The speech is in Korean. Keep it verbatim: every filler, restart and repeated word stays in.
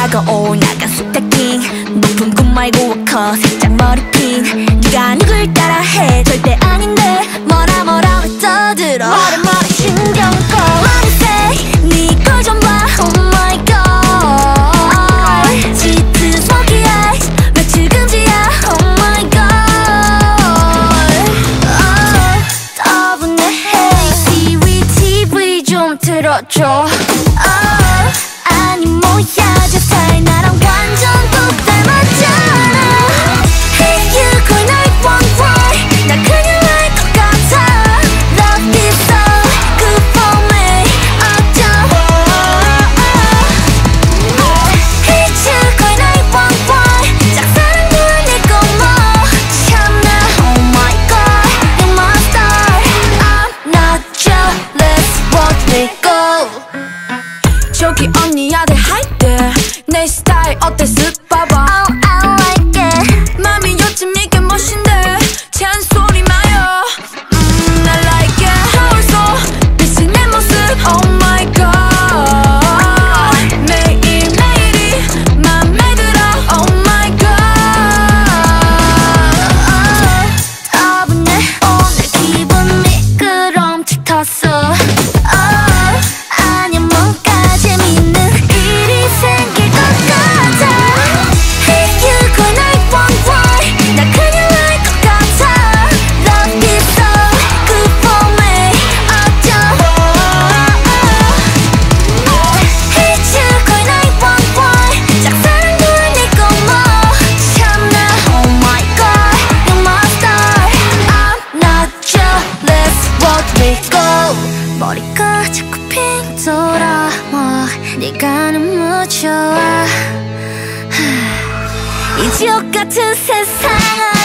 다가올 나간 스타킹 높은 꿈 말고 워커 살짝 머리핀 네가 누굴 따라해 절대 아닌데 뭐라 뭐라 왜 떠들어 말해 말해 신경 꺼 What you say 네 걸 좀 봐 Oh my god 짙은 smoky eyes 며칠 금지야 Oh my god oh, 따분해 Hey 티비 티비 좀 틀어줘 oh, 아니 뭐야 저 스타일 나랑 완전 뚝 닮았잖아 Hey you call nine one one 나 그냥 알 것 같아 Love is so good for me 어쩌고 Hey you call nine one one 짝사랑도 아니고 뭐 참나 Oh my god you're my star I'm not jealous what we go 저기 언니야 대 할때 내 스타일 어때 쓱 봐봐 Oh I like it 맘이 요즘 이게 멋인데 잔소리 마요 음 I like it 서울서 비친 내 모습 Oh my god 매일매일이 맘에 들어 Oh my god 따분해 오늘 기분 미끄럼 짙었어 oh, 아니야 뭔가 재밌는 일이 생길 것 같아 Hey you call nine one one 나 그냥 알 것 같아 Love is so good for me 어쩌고 Hey you call nine one one 짝사랑도 아니고 뭐 참나 Oh my god you're my star I'm not jealous what we go 머리가 자꾸 핑 돌아 뭐 네가 너무 좋아 이 지옥 같은 세상아